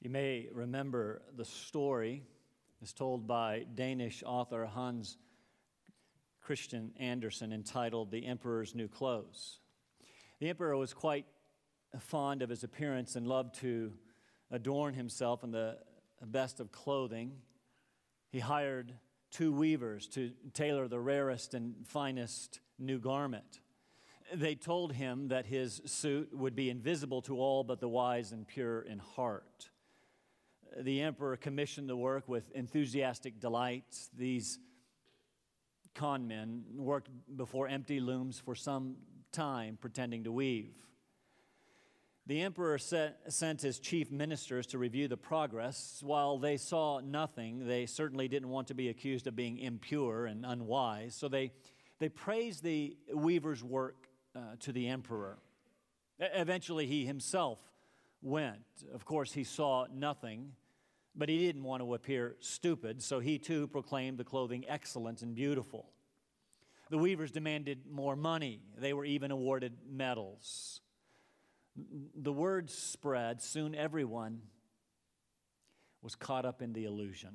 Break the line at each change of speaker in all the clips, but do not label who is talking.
You may remember the story is told by Danish author Hans Christian Andersen entitled The Emperor's New Clothes. The emperor was quite fond of his appearance and loved to adorn himself in the best of clothing. He hired 2 weavers to tailor the rarest and finest new garment. They told him that his suit would be invisible to all but the wise and pure in heart. The emperor commissioned the work with enthusiastic delight. These con men worked before empty looms for some time, pretending to weave. The emperor sent his chief ministers to review the progress. While they saw nothing, they certainly didn't want to be accused of being impure and unwise, so they praised the weaver's work to the emperor. Eventually, he himself went. Of course, he saw nothing, but he didn't want to appear stupid, so he too proclaimed the clothing excellent and beautiful. The weavers demanded more money. They were even awarded medals. The word spread. Soon everyone was caught up in the illusion.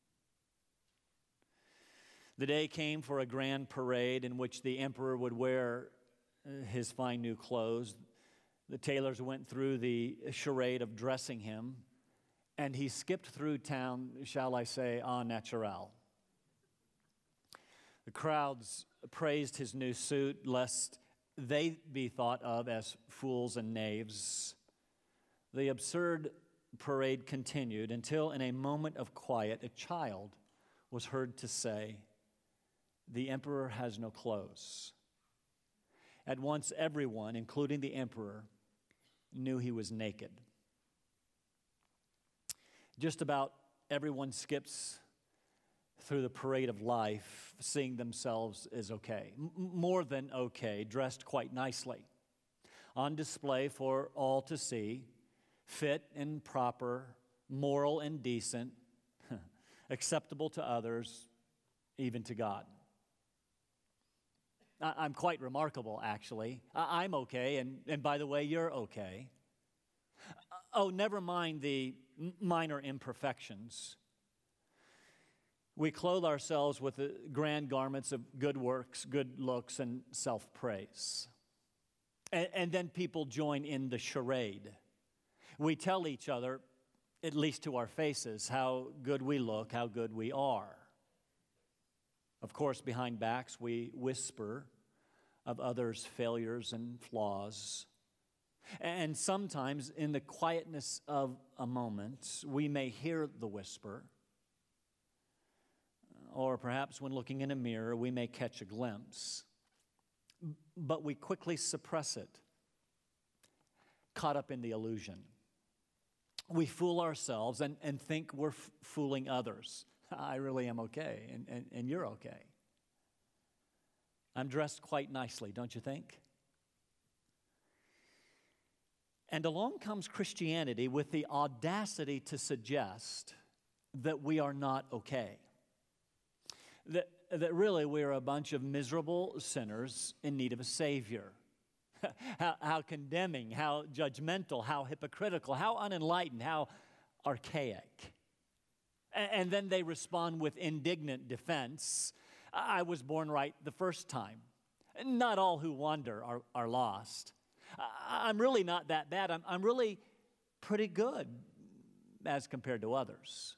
The day came for a grand parade in which the emperor would wear his fine new clothes. The tailors went through the charade of dressing him, and he skipped through town, shall I say, en naturel. The crowds praised his new suit, lest they be thought of as fools and knaves. The absurd parade continued until, in a moment of quiet, a child was heard to say, "The emperor has no clothes." At once, everyone, including the emperor, knew he was naked. Just about everyone skips through the parade of life, seeing themselves as okay, more than okay, dressed quite nicely, on display for all to see, fit and proper, moral and decent, acceptable to others, even to God. I'm quite remarkable, actually. I'm okay, and by the way, you're okay. Oh, never mind the minor imperfections. We clothe ourselves with the grand garments of good works, good looks, and self-praise. And then people join in the charade. We tell each other, at least to our faces, how good we look, how good we are. Of course, behind backs, we whisper of others' failures and flaws. And sometimes, in the quietness of a moment, we may hear the whisper. Or perhaps when looking in a mirror, we may catch a glimpse. But we quickly suppress it, caught up in the illusion. We fool ourselves and think we're fooling others. I really am okay, and you're okay. I'm dressed quite nicely, don't you think? And along comes Christianity with the audacity to suggest that we are not okay. That really we're a bunch of miserable sinners in need of a Savior. How condemning, how judgmental, how hypocritical, how unenlightened, how archaic. And then they respond with indignant defense. I was born right the first time. Not all who wander are lost. I'm really not that bad. I'm really pretty good as compared to others.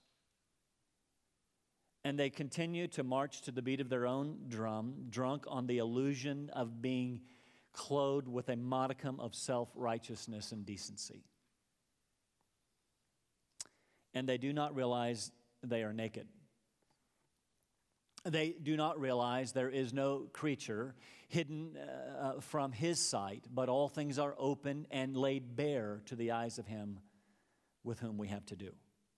And they continue to march to the beat of their own drum, drunk on the illusion of being clothed with a modicum of self-righteousness and decency. And they do not realize they are naked. They do not realize there is no creature hidden from his sight, but all things are open and laid bare to the eyes of him with whom we have to do.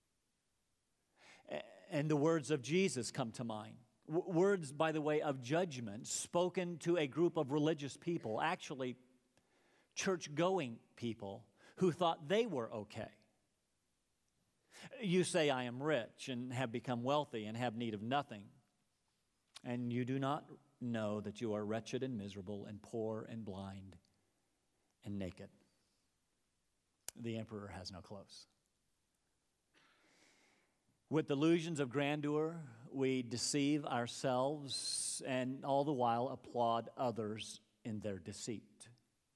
And the words of Jesus come to mind. Words, by the way, of judgment spoken to a group of religious people, actually church-going people who thought they were okay. You say, I am rich and have become wealthy and have need of nothing. And you do not know that you are wretched and miserable and poor and blind and naked. The emperor has no clothes. With delusions of grandeur, we deceive ourselves and all the while applaud others in their deceit.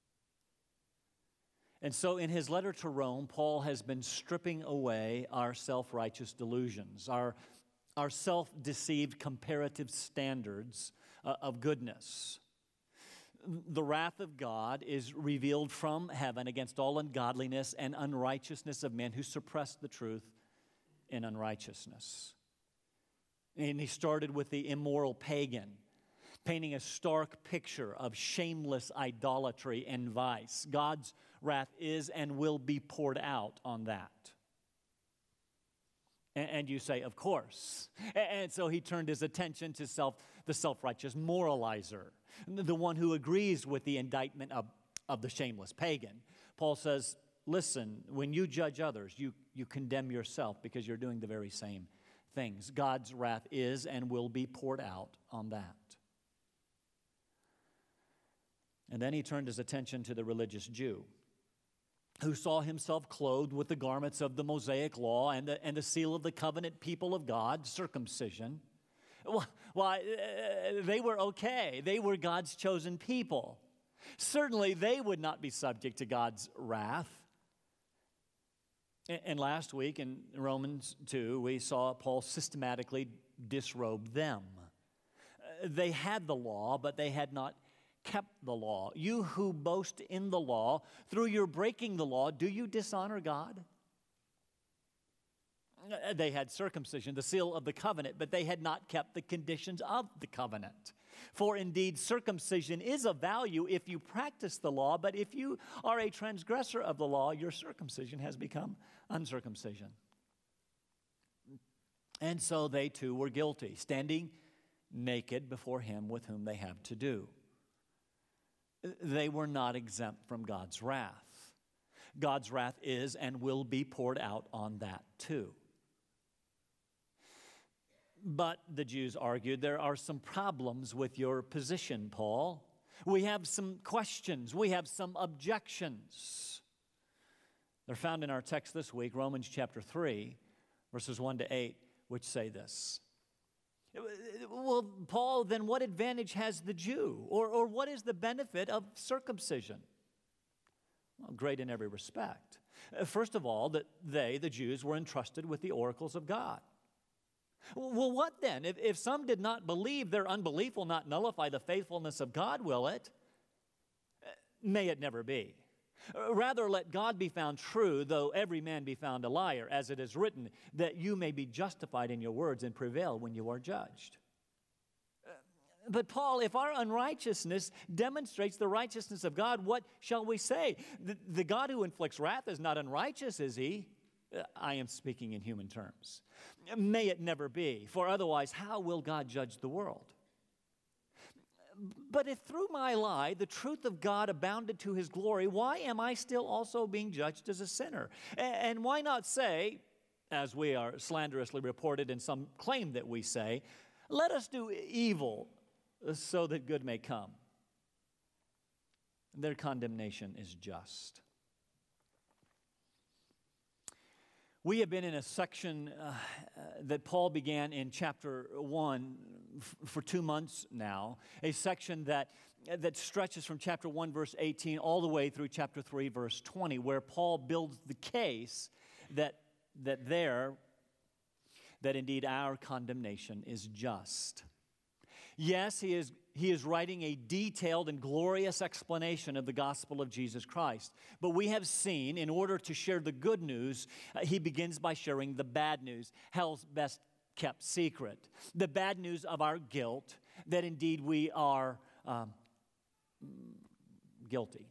And so in his letter to Rome, Paul has been stripping away our self-righteous delusions, our self-deceived comparative standards of goodness. The wrath of God is revealed from heaven against all ungodliness and unrighteousness of men who suppress the truth in unrighteousness. And he started with the immoral pagan, painting a stark picture of shameless idolatry and vice. God's wrath is and will be poured out on that. And you say, of course. And so he turned his attention to the self-righteous moralizer, the one who agrees with the indictment of the shameless pagan. Paul says, listen, when you judge others, you condemn yourself because you're doing the very same things. God's wrath is and will be poured out on that. And then he turned his attention to the religious Jew, who saw himself clothed with the garments of the Mosaic law and the seal of the covenant people of God, circumcision. Why, they were okay. They were God's chosen people. Certainly, they would not be subject to God's wrath. And last week in Romans 2, we saw Paul systematically disrobe them. They had the law, but they had not kept the law. You who boast in the law, through your breaking the law, do you dishonor God? They had circumcision, the seal of the covenant, but they had not kept the conditions of the covenant. For indeed, circumcision is of value if you practice the law, but if you are a transgressor of the law, your circumcision has become uncircumcision. And so they too were guilty, standing naked before him with whom they have to do. They were not exempt from God's wrath. God's wrath is and will be poured out on that too. But the Jews argued, there are some problems with your position, Paul. We have some questions. We have some objections. They're found in our text this week, Romans chapter 3, verses 1 to 8, which say this. Well, Paul, then what advantage has the Jew? Or what is the benefit of circumcision? Well, great in every respect. First of all, that the Jews, were entrusted with the oracles of God. Well, what then? If some did not believe, their unbelief will not nullify the faithfulness of God, will it? May it never be. Rather, let God be found true, though every man be found a liar, as it is written, that you may be justified in your words and prevail when you are judged. But Paul, if our unrighteousness demonstrates the righteousness of God, what shall we say? The God who inflicts wrath is not unrighteous, is he? I am speaking in human terms. May it never be, for otherwise how will God judge the world? But if through my lie the truth of God abounded to his glory, why am I still also being judged as a sinner? And why not say, as we are slanderously reported in some claim that we say, let us do evil so that good may come? Their condemnation is just. We have been in a section that Paul began in chapter 1 for 2 months now, a section that stretches from chapter 1, verse 18, all the way through chapter 3, verse 20, where Paul builds the case that indeed our condemnation is just. Yes, he is writing a detailed and glorious explanation of the gospel of Jesus Christ. But we have seen, in order to share the good news, he begins by sharing the bad news, hell's best kept secret. The bad news of our guilt, that indeed we are guilty.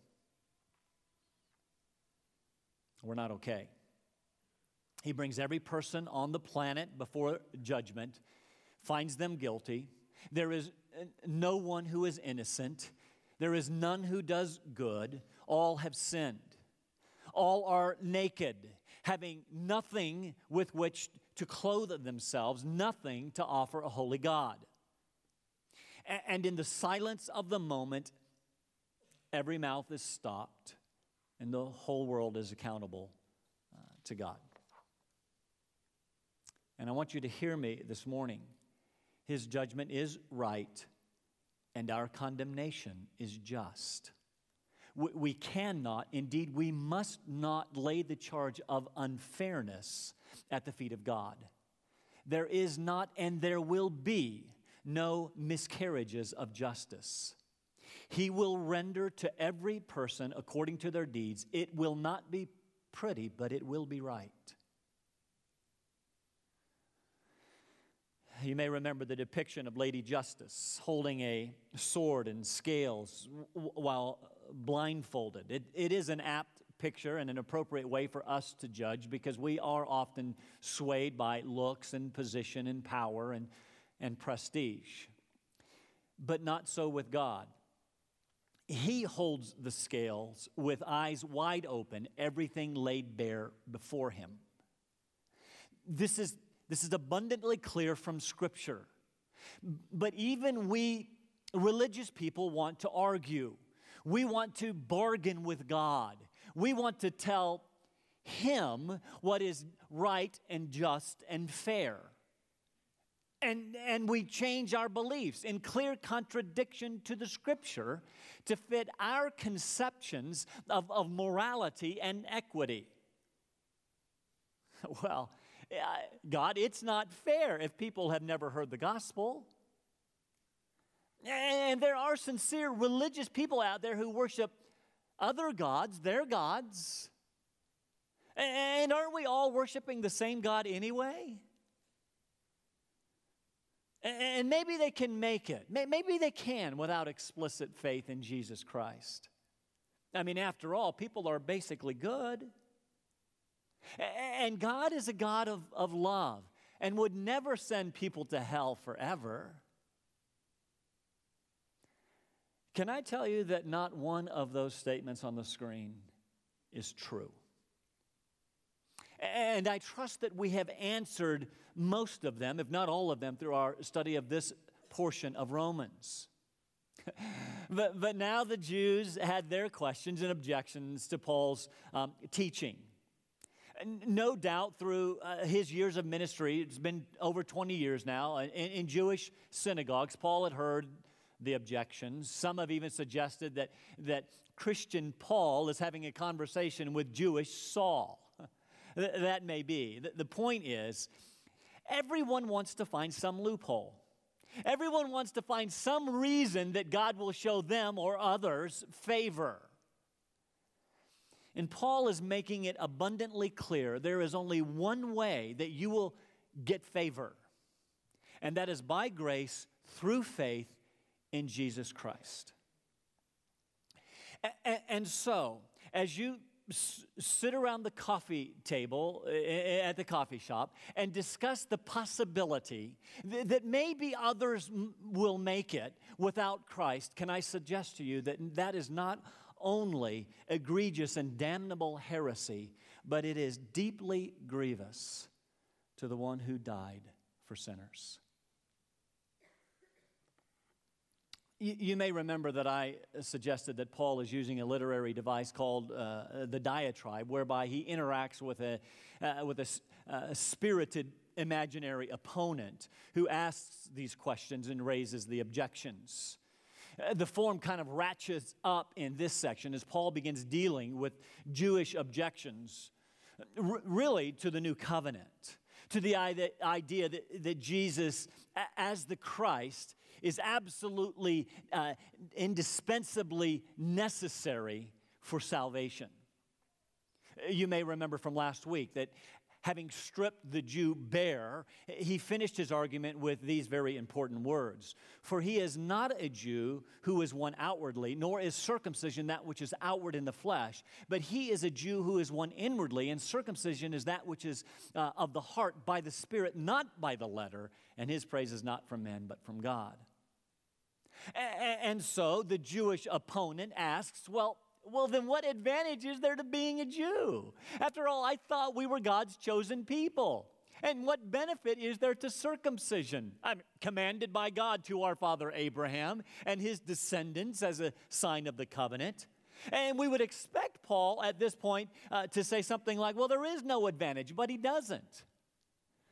We're not okay. He brings every person on the planet before judgment, finds them guilty. There is no one who is innocent. There is none who does good. All have sinned. All are naked, having nothing with which to clothe themselves, nothing to offer a holy God. And in the silence of the moment, every mouth is stopped, and the whole world is accountable to God. And I want you to hear me this morning. His judgment is right, and our condemnation is just. We cannot, indeed, we must not lay the charge of unfairness at the feet of God. There is not, and there will be, no miscarriages of justice. He will render to every person according to their deeds. It will not be pretty, but it will be right. You may remember the depiction of Lady Justice holding a sword and scales while blindfolded. It is an apt picture and an appropriate way for us to judge because we are often swayed by looks and position and power and prestige. But not so with God. He holds the scales with eyes wide open, everything laid bare before him. This is abundantly clear from Scripture. But even we religious people want to argue. We want to bargain with God. We want to tell Him what is right and just and fair. And we change our beliefs in clear contradiction to the Scripture to fit our conceptions of morality and equity. Well, God, it's not fair if people have never heard the gospel. And there are sincere religious people out there who worship other gods, their gods. And aren't we all worshiping the same God anyway? And maybe they can make it. Maybe they can without explicit faith in Jesus Christ. I mean, after all, people are basically good. And God is a God of love and would never send people to hell forever. Can I tell you that not one of those statements on the screen is true? And I trust that we have answered most of them, if not all of them, through our study of this portion of Romans. But now the Jews had their questions and objections to Paul's teaching. No doubt through his years of ministry, it's been over 20 years now, in Jewish synagogues, Paul had heard the objections. Some have even suggested that Christian Paul is having a conversation with Jewish Saul. That may be. The point is, everyone wants to find some loophole. Everyone wants to find some reason that God will show them or others favor. And Paul is making it abundantly clear there is only one way that you will get favor, and that is by grace through faith in Jesus Christ. And so, as you sit around the coffee table at the coffee shop and discuss the possibility that maybe others will make it without Christ, can I suggest to you that that is not only egregious and damnable heresy, but it is deeply grievous to the one who died for sinners. You may remember that I suggested that Paul is using a literary device called the diatribe, whereby he interacts with a spirited imaginary opponent who asks these questions and raises the objections. The form kind of ratchets up in this section as Paul begins dealing with Jewish objections, really to the new covenant, to the idea that Jesus, as the Christ, is absolutely indispensably necessary for salvation. You may remember from last week that having stripped the Jew bare, he finished his argument with these very important words. For he is not a Jew who is one outwardly, nor is circumcision that which is outward in the flesh, but he is a Jew who is one inwardly, and circumcision is that which is of the heart by the Spirit, not by the letter, and his praise is not from men, but from God. And so the Jewish opponent asks, well, then what advantage is there to being a Jew? After all, I thought we were God's chosen people. And what benefit is there to circumcision? I'm commanded by God to our father Abraham and his descendants as a sign of the covenant. And we would expect Paul at this point to say something like, well, there is no advantage, but he doesn't.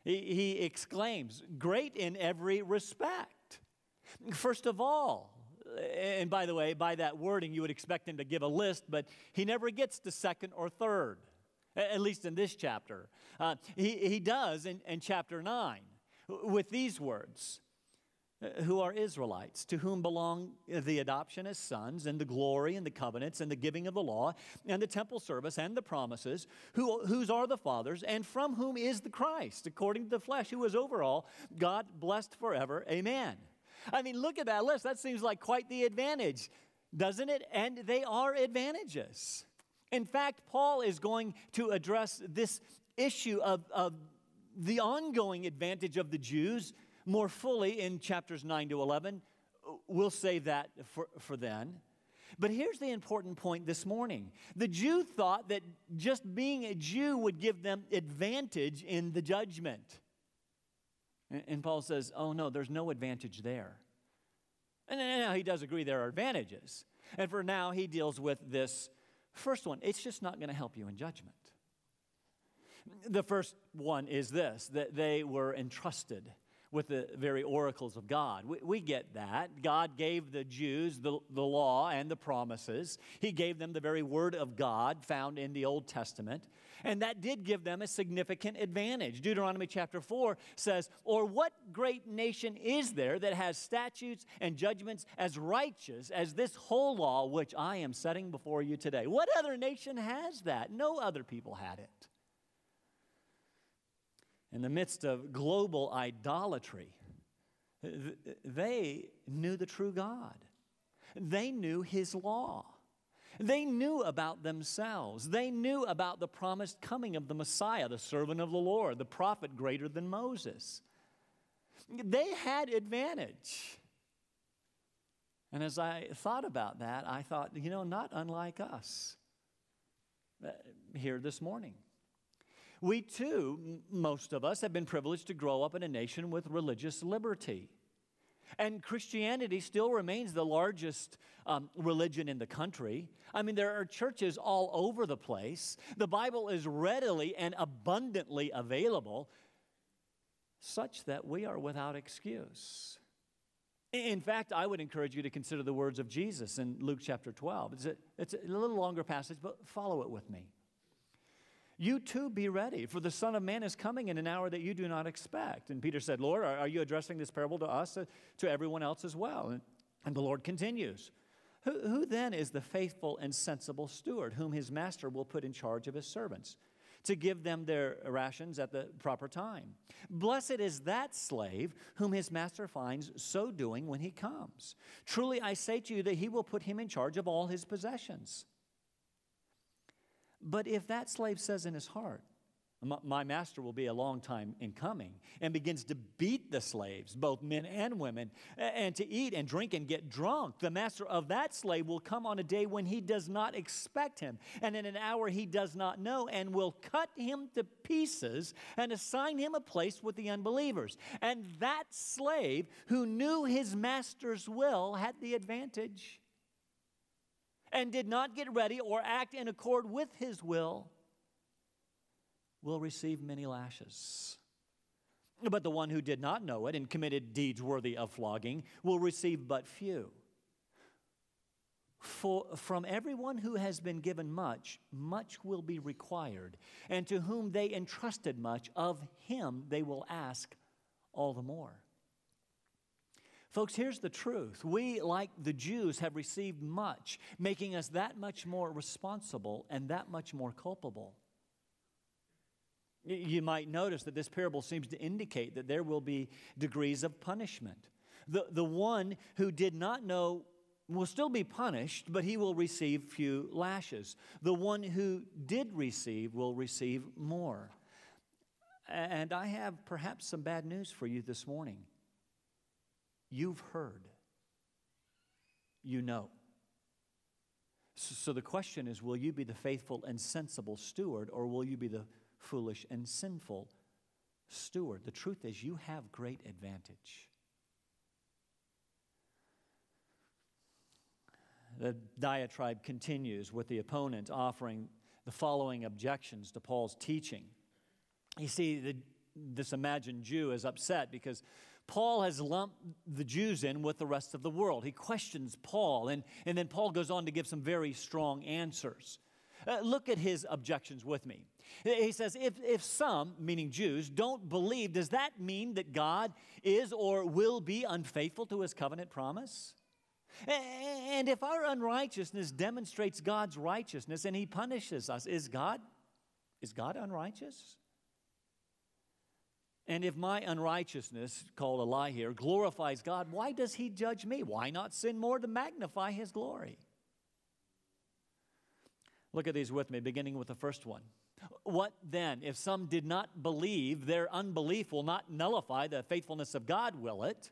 He exclaims, great in every respect. First of all, and by the way, by that wording, you would expect him to give a list, but he never gets to second or third, at least in this chapter. He does in chapter 9 with these words, who are Israelites, to whom belong the adoption as sons, and the glory, and the covenants, and the giving of the law, and the temple service, and the promises, whose are the fathers, and from whom is the Christ, according to the flesh, who is over all, God blessed forever. Amen. I mean, look at that list. That seems like quite the advantage, doesn't it? And they are advantages. In fact, Paul is going to address this issue of the ongoing advantage of the Jews more fully in chapters 9 to 11. We'll save that for then. But here's the important point this morning. The Jew thought that just being a Jew would give them advantage in the judgment. And Paul says, oh no, there's no advantage there. And now he does agree there are advantages. And for now, he deals with this first one. It's just not going to help you in judgment. The first one is this, that they were entrusted with the very oracles of God. We get that. God gave the Jews the law and the promises. He gave them the very word of God found in the Old Testament. And that did give them a significant advantage. Deuteronomy chapter 4 says, or what great nation is there that has statutes and judgments as righteous as this whole law which I am setting before you today? What other nation has that? No other people had it. In the midst of global idolatry, they knew the true God. They knew His law. They knew about themselves. They knew about the promised coming of the Messiah, the servant of the Lord, the prophet greater than Moses. They had advantage. And as I thought about that, I thought, not unlike us here this morning. We too, most of us, have been privileged to grow up in a nation with religious liberty. And Christianity still remains the largest religion in the country. I mean, there are churches all over the place. The Bible is readily and abundantly available, such that we are without excuse. In fact, I would encourage you to consider the words of Jesus in Luke chapter 12. It's a little longer passage, but follow it with me. You too be ready, for the Son of Man is coming in an hour that you do not expect. And Peter said, Lord, are you addressing this parable to us, to everyone else as well? And the Lord continues, who then is the faithful and sensible steward, whom his master will put in charge of his servants, to give them their rations at the proper time? Blessed is that slave whom his master finds so doing when he comes. Truly I say to you that he will put him in charge of all his possessions. But if that slave says in his heart, my master will be a long time in coming, and begins to beat the slaves, both men and women, and to eat and drink and get drunk, the master of that slave will come on a day when he does not expect him, and in an hour he does not know, and will cut him to pieces and assign him a place with the unbelievers. And that slave who knew his master's will had the advantage and did not get ready or act in accord with his will receive many lashes. But the one who did not know it and committed deeds worthy of flogging will receive but few. For from everyone who has been given much, much will be required. And to whom they entrusted much, of him they will ask all the more. Folks, here's the truth. We, like the Jews, have received much, making us that much more responsible and that much more culpable. You might notice that this parable seems to indicate that there will be degrees of punishment. The one who did not know will still be punished, but he will receive few lashes. The one who did receive will receive more. And I have perhaps some bad news for you this morning. You've heard. You know. So the question is, will you be the faithful and sensible steward, or will you be the foolish and sinful steward? The truth is, you have great advantage. The diatribe continues with the opponent offering the following objections to Paul's teaching. You see, this imagined Jew is upset because Paul has lumped the Jews in with the rest of the world. He questions Paul, and then Paul goes on to give some very strong answers. Look at his objections with me. He says, if some, meaning Jews, don't believe, does that mean that God is or will be unfaithful to his covenant promise? And if our unrighteousness demonstrates God's righteousness and he punishes us, is God unrighteous? And if my unrighteousness, called a lie here, glorifies God, why does he judge me? Why not sin more to magnify his glory? Look at these with me, beginning with the first one. What then? If some did not believe, their unbelief will not nullify the faithfulness of God, will it?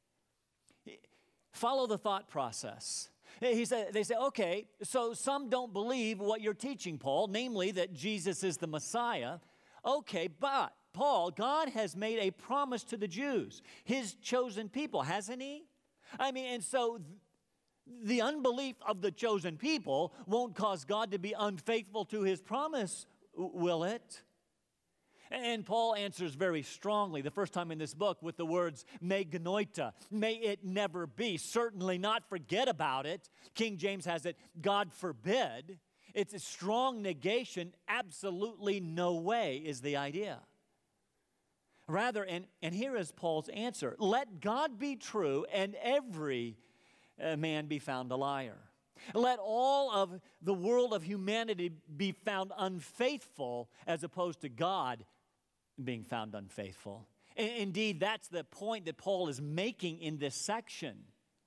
Follow the thought process. They say, okay, so some don't believe what you're teaching, Paul, namely that Jesus is the Messiah. Okay, but Paul, God has made a promise to the Jews, his chosen people, hasn't he? And so the unbelief of the chosen people won't cause God to be unfaithful to his promise, will it? And Paul answers very strongly, the first time in this book, with the words, me genoita, may it never be, certainly not forget about it. King James has it, God forbid. It's a strong negation, absolutely no way is the idea. Rather, and here is Paul's answer, let God be true and every man be found a liar. Let all of the world of humanity be found unfaithful as opposed to God being found unfaithful. Indeed, that's the point that Paul is making in this section.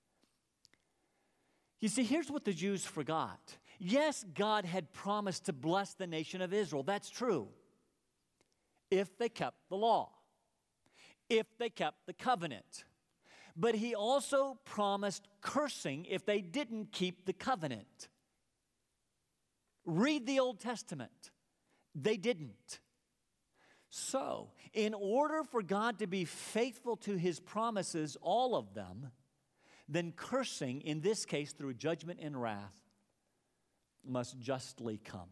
You see, here's what the Jews forgot. Yes, God had promised to bless the nation of Israel. That's true. If they kept the law. If they kept the covenant. But he also promised cursing if they didn't keep the covenant. Read the Old Testament. They didn't. So, in order for God to be faithful to his promises, all of them, then cursing, in this case through judgment and wrath, must justly come.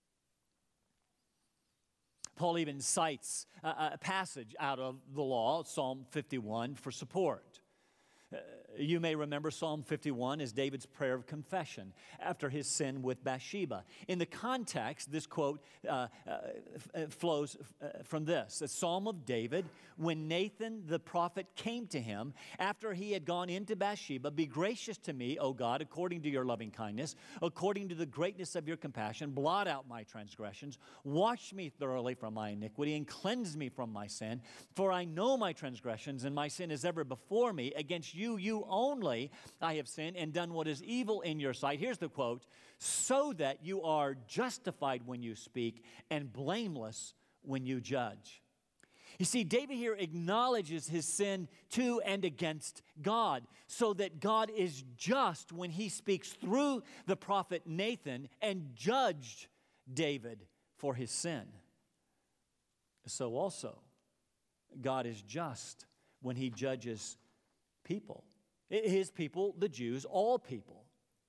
Paul even cites a passage out of the law, Psalm 51, for support. You may remember Psalm 51 is David's prayer of confession after his sin with Bathsheba. In the context, this quote flows from this. A psalm of David, when Nathan the prophet came to him after he had gone into Bathsheba, be gracious to me, O God, according to your loving kindness, according to the greatness of your compassion, blot out my transgressions, wash me thoroughly from my iniquity, and cleanse me from my sin. For I know my transgressions, and my sin is ever before me. Against you only I have sinned and done what is evil in your sight. Here's the quote, so that you are justified when you speak and blameless when you judge. You see, David here acknowledges his sin to and against God, so that God is just when he speaks through the prophet Nathan and judged David for his sin. So also, God is just when he judges people. His people, the Jews, all people,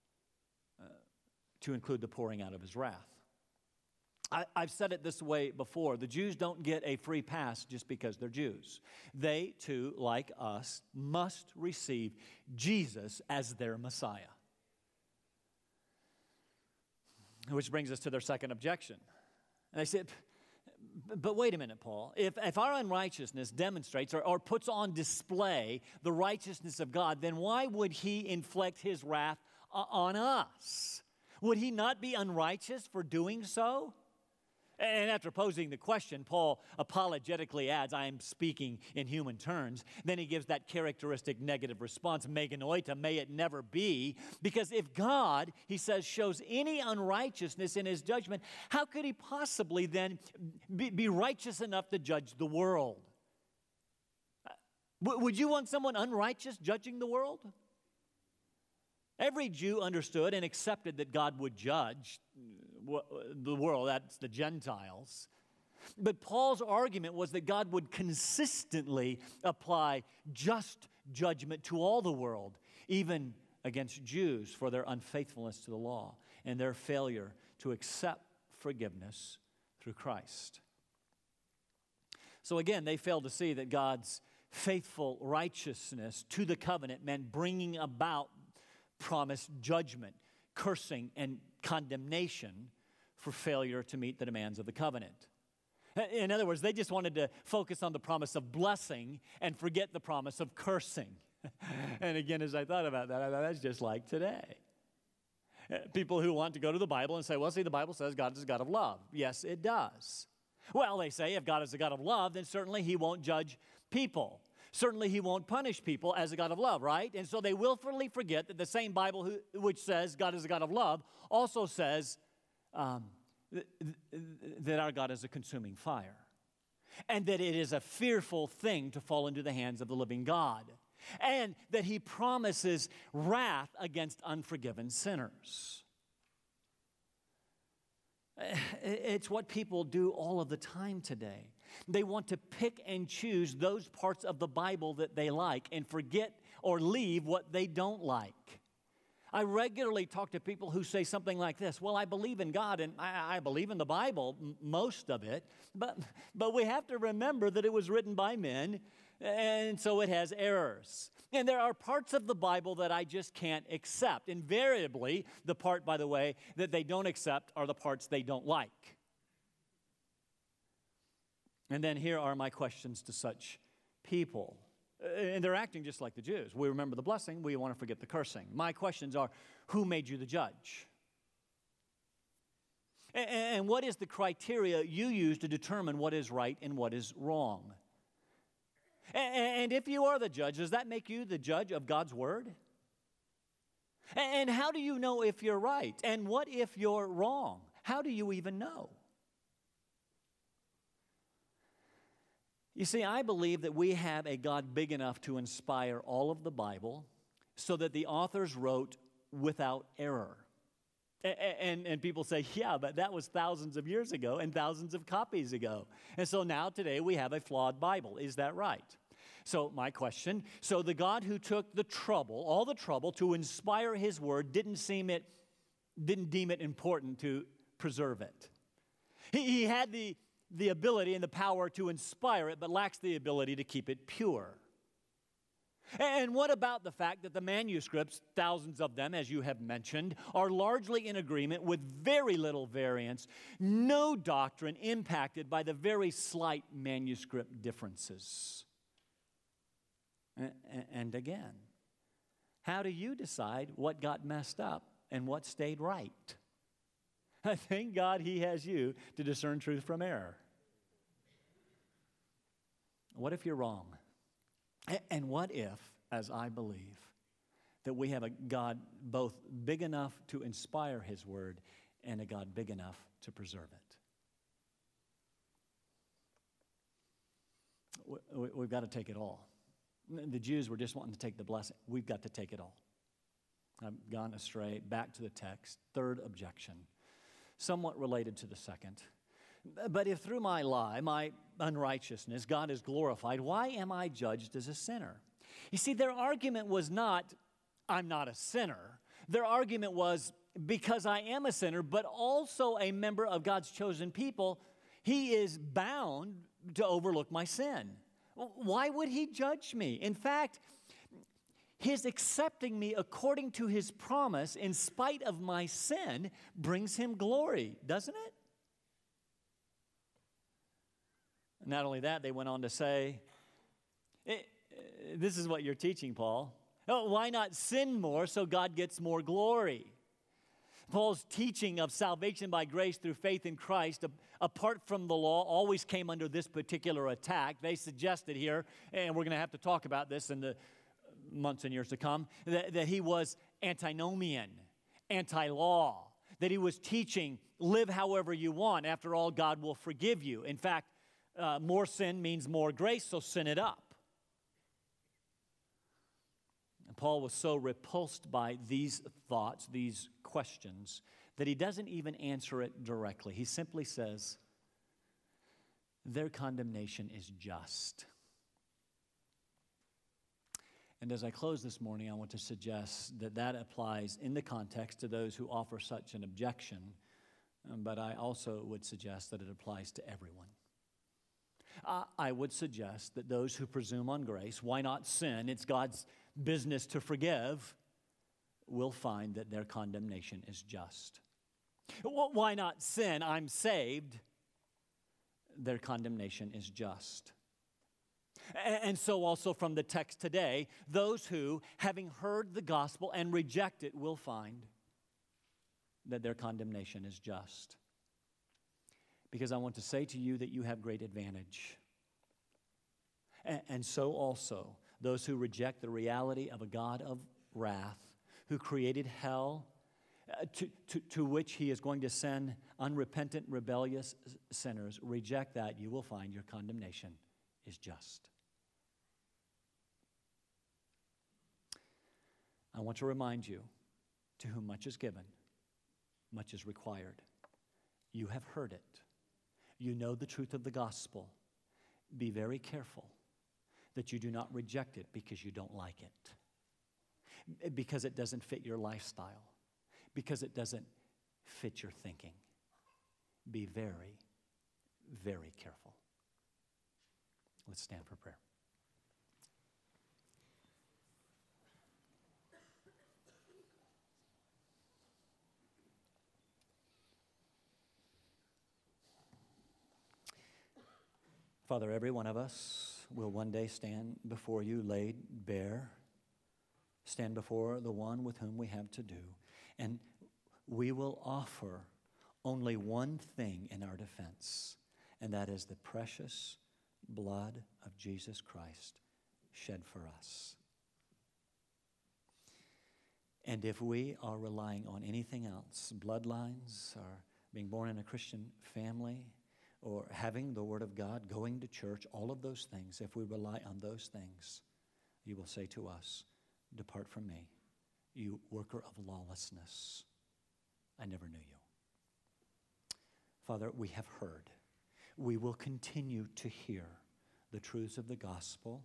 to include the pouring out of his wrath. I've said it this way before. The Jews don't get a free pass just because they're Jews. They, too, like us, must receive Jesus as their Messiah. Which brings us to their second objection. And they said, but wait a minute, Paul. If our unrighteousness demonstrates or puts on display the righteousness of God, then why would he inflict his wrath on us? Would he not be unrighteous for doing so? And after posing the question, Paul apologetically adds, I am speaking in human terms. Then he gives that characteristic negative response, me genoita, may it never be. Because if God, he says, shows any unrighteousness in his judgment, how could he possibly then be righteous enough to judge the world? Would you want someone unrighteous judging the world? Every Jew understood and accepted that God would judge the world, that's the Gentiles. But Paul's argument was that God would consistently apply just judgment to all the world, even against Jews for their unfaithfulness to the law and their failure to accept forgiveness through Christ. So again, they failed to see that God's faithful righteousness to the covenant meant bringing about promised judgment, cursing, and condemnation for failure to meet the demands of the covenant. In other words, they just wanted to focus on the promise of blessing and forget the promise of cursing. And again, as I thought about that, I thought that's just like today. People who want to go to the Bible and say, well, see, the Bible says God is a God of love. Yes, it does. Well, they say if God is a God of love, then certainly He won't judge people. Certainly He won't punish people as a God of love, right? And so they willfully forget that the same Bible which says God is a God of love also says that our God is a consuming fire, and that it is a fearful thing to fall into the hands of the living God, and that He promises wrath against unforgiven sinners. It's what people do all of the time today. They want to pick and choose those parts of the Bible that they like and forget or leave what they don't like. I regularly talk to people who say something like this, well, I believe in God and I believe in the Bible, most of it, but we have to remember that it was written by men, and so it has errors. And there are parts of the Bible that I just can't accept. Invariably, the part, by the way, that they don't accept are the parts they don't like. And then here are my questions to such people. And they're acting just like the Jews. We remember the blessing, we want to forget the cursing. My questions are, who made you the judge? And what is the criteria you use to determine what is right and what is wrong? And if you are the judge, does that make you the judge of God's word? And how do you know if you're right? And what if you're wrong? How do you even know? You see, I believe that we have a God big enough to inspire all of the Bible so that the authors wrote without error. And people say, yeah, but that was thousands of years ago and thousands of copies ago. And so now today we have a flawed Bible. Is that right? So my question, so the God who took the trouble, all the trouble to inspire His word didn't deem it important to preserve it. He had the ability and the power to inspire it, but lacks the ability to keep it pure. And what about the fact that the manuscripts, thousands of them, as you have mentioned, are largely in agreement with very little variance, no doctrine impacted by the very slight manuscript differences? And again, how do you decide what got messed up and what stayed right? Thank God He has you to discern truth from error. What if you're wrong? And what if, as I believe, that we have a God both big enough to inspire His word and a God big enough to preserve it? We've got to take it all. The Jews were just wanting to take the blessing. We've got to take it all. I've gone astray. Back to the text. Third objection, somewhat related to the second. But if through my lie, my unrighteousness, God is glorified, why am I judged as a sinner? You see, their argument was not, I'm not a sinner. Their argument was, because I am a sinner, but also a member of God's chosen people, He is bound to overlook my sin. Why would He judge me? In fact, His accepting me according to His promise in spite of my sin brings Him glory, doesn't it? Not only that, they went on to say, this is what you're teaching, Paul. Oh, why not sin more so God gets more glory? Paul's teaching of salvation by grace through faith in Christ, apart from the law, always came under this particular attack. They suggested here, and we're going to have to talk about this in the months and years to come, that he was antinomian, anti-law, that he was teaching, live however you want. After all, God will forgive you. In fact, more sin means more grace, so sin it up. And Paul was so repulsed by these thoughts, these questions, that he doesn't even answer it directly. He simply says, their condemnation is just. And as I close this morning, I want to suggest that that applies in the context to those who offer such an objection, but I also would suggest that it applies to everyone. I would suggest that those who presume on grace, why not sin? It's God's business to forgive, will find that their condemnation is just. Why not sin? I'm saved. Their condemnation is just. And so also from the text today, those who, having heard the gospel and reject it, will find that their condemnation is just. Because I want to say to you that you have great advantage. And so also, those who reject the reality of a God of wrath, who created hell, to which he is going to send unrepentant, rebellious sinners, reject that, you will find your condemnation is just. I want to remind you, to whom much is given, much is required. You have heard it. You know the truth of the gospel. Be very careful that you do not reject it because you don't like it, because it doesn't fit your lifestyle, because it doesn't fit your thinking. Be very, very careful. Let's stand for prayer. Father, every one of us will one day stand before you laid bare, stand before the one with whom we have to do, and we will offer only one thing in our defense, and that is the precious blood of Jesus Christ shed for us. And if we are relying on anything else, bloodlines, or being born in a Christian family, or having the Word of God, going to church, all of those things, if we rely on those things, you will say to us, "Depart from me, you worker of lawlessness. I never knew you." Father, we have heard. We will continue to hear the truths of the gospel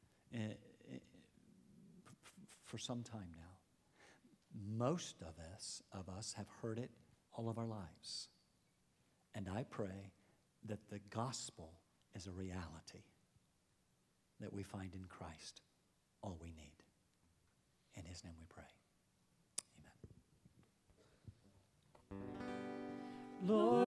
for some time now. Most of us have heard it all of our lives. And I pray that the gospel is a reality, that we find in Christ all we need. In his name we pray. Amen. Lord.